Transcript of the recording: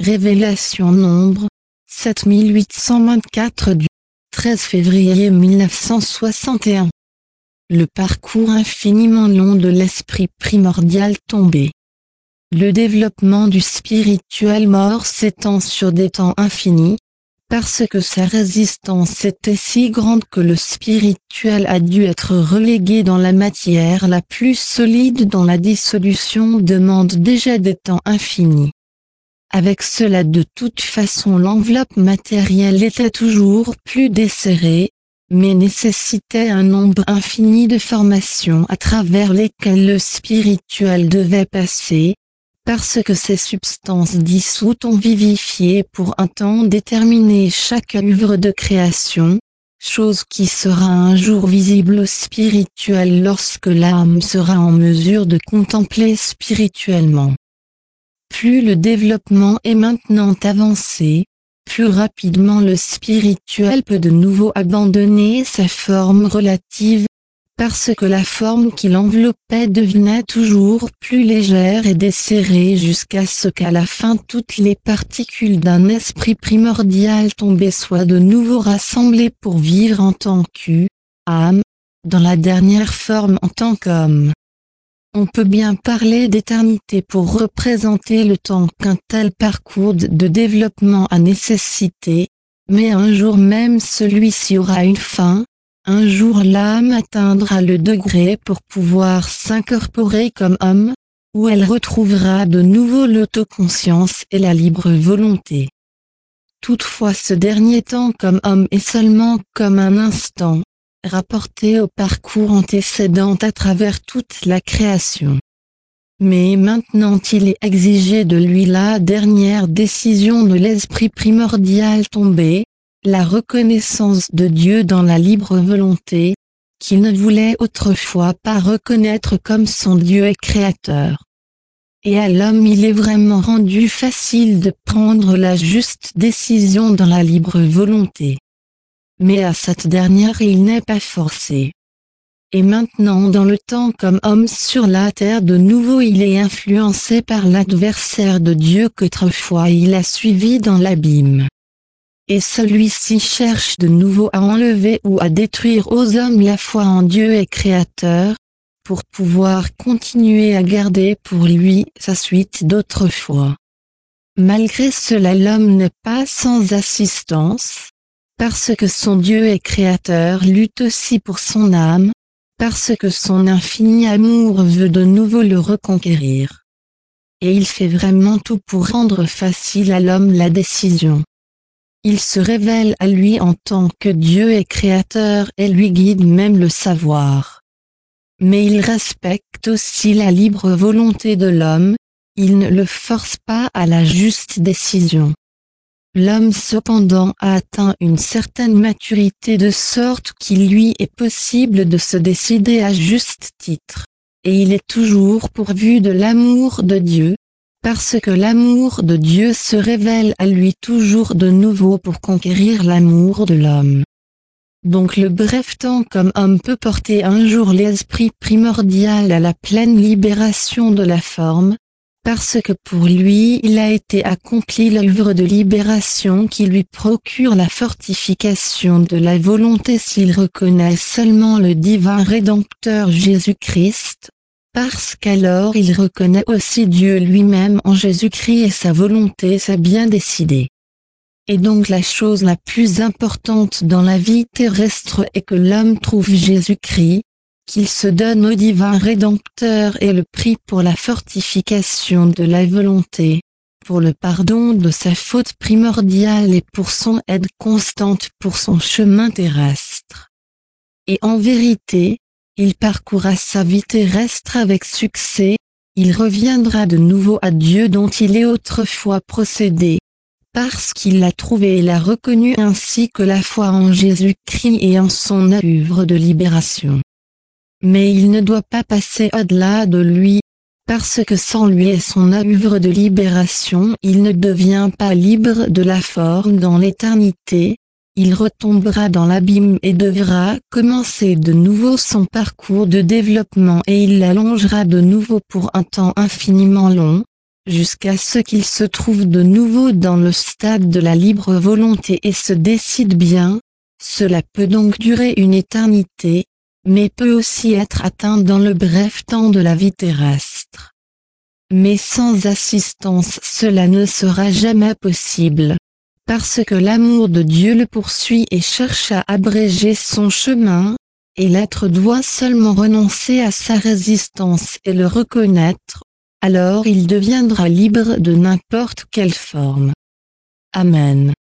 Révélation nombre 7824 du 13 février 1961. Le parcours infiniment long de l'esprit primordial tombé. Le développement du spirituel mort s'étend sur des temps infinis, parce que sa résistance était si grande que le spirituel a dû être relégué dans la matière la plus solide dont la dissolution demande déjà des temps infinis. Avec cela de toute façon l'enveloppe matérielle était toujours plus desserrée, mais nécessitait un nombre infini de formations à travers lesquelles le spirituel devait passer, parce que ces substances dissoutes ont vivifié pour un temps déterminé chaque œuvre de création, chose qui sera un jour visible au spirituel lorsque l'âme sera en mesure de contempler spirituellement. Plus le développement est maintenant avancé, plus rapidement le spirituel peut de nouveau abandonner sa forme relative, parce que la forme qui l'enveloppait devenait toujours plus légère et desserrée jusqu'à ce qu'à la fin toutes les particules d'un esprit primordial tombé soient de nouveau rassemblées pour vivre en tant qu'âme, dans la dernière forme en tant qu'homme. On peut bien parler d'éternité pour représenter le temps qu'un tel parcours de développement a nécessité, mais un jour même celui-ci aura une fin, un jour l'âme atteindra le degré pour pouvoir s'incorporer comme homme, où elle retrouvera de nouveau l'autoconscience et la libre volonté. Toutefois ce dernier temps comme homme est seulement comme un instant, rapporté au parcours antécédent à travers toute la création. Mais maintenant il est exigé de lui la dernière décision de l'esprit primordial tombé, la reconnaissance de Dieu dans la libre volonté, qu'il ne voulait autrefois pas reconnaître comme son Dieu et Créateur. Et à l'homme il est vraiment rendu facile de prendre la juste décision dans la libre volonté. Mais à cette dernière il n'est pas forcé. Et maintenant dans le temps comme homme sur la terre de nouveau il est influencé par l'adversaire de Dieu qu'autrefois il a suivi dans l'abîme. Et celui-ci cherche de nouveau à enlever ou à détruire aux hommes la foi en Dieu et Créateur, pour pouvoir continuer à garder pour lui sa suite d'autrefois. Malgré cela l'homme n'est pas sans assistance, parce que son Dieu et Créateur lutte aussi pour son âme, parce que son infini amour veut de nouveau le reconquérir. Et il fait vraiment tout pour rendre facile à l'homme la décision. Il se révèle à lui en tant que Dieu et Créateur et lui guide même le savoir. Mais il respecte aussi la libre volonté de l'homme, il ne le force pas à la juste décision. L'homme cependant a atteint une certaine maturité de sorte qu'il lui est possible de se décider à juste titre. Et il est toujours pourvu de l'amour de Dieu, parce que l'amour de Dieu se révèle à lui toujours de nouveau pour conquérir l'amour de l'homme. Donc le bref temps comme homme peut porter un jour l'esprit primordial à la pleine libération de la forme, parce que pour lui il a été accompli l'œuvre de libération qui lui procure la fortification de la volonté s'il reconnaît seulement le divin Rédempteur Jésus-Christ, parce qu'alors il reconnaît aussi Dieu lui-même en Jésus-Christ et sa volonté s'est bien décidée. Et donc la chose la plus importante dans la vie terrestre est que l'homme trouve Jésus-Christ, qu'il se donne au divin Rédempteur et le prie pour la fortification de la volonté, pour le pardon de sa faute primordiale et pour son aide constante pour son chemin terrestre. Et en vérité, il parcourra sa vie terrestre avec succès, il reviendra de nouveau à Dieu dont il est autrefois procédé, parce qu'il l'a trouvé et l'a reconnu ainsi que la foi en Jésus-Christ et en son œuvre de libération. Mais il ne doit pas passer au-delà de lui, parce que sans lui et son œuvre de libération il ne devient pas libre de la forme dans l'éternité, il retombera dans l'abîme et devra commencer de nouveau son parcours de développement et il l'allongera de nouveau pour un temps infiniment long, jusqu'à ce qu'il se trouve de nouveau dans le stade de la libre volonté et se décide bien. Cela peut donc durer une éternité, mais peut aussi être atteint dans le bref temps de la vie terrestre. Mais sans assistance cela ne sera jamais possible, parce que l'amour de Dieu le poursuit et cherche à abréger son chemin, et l'être doit seulement renoncer à sa résistance et le reconnaître, alors il deviendra libre de n'importe quelle forme. Amen.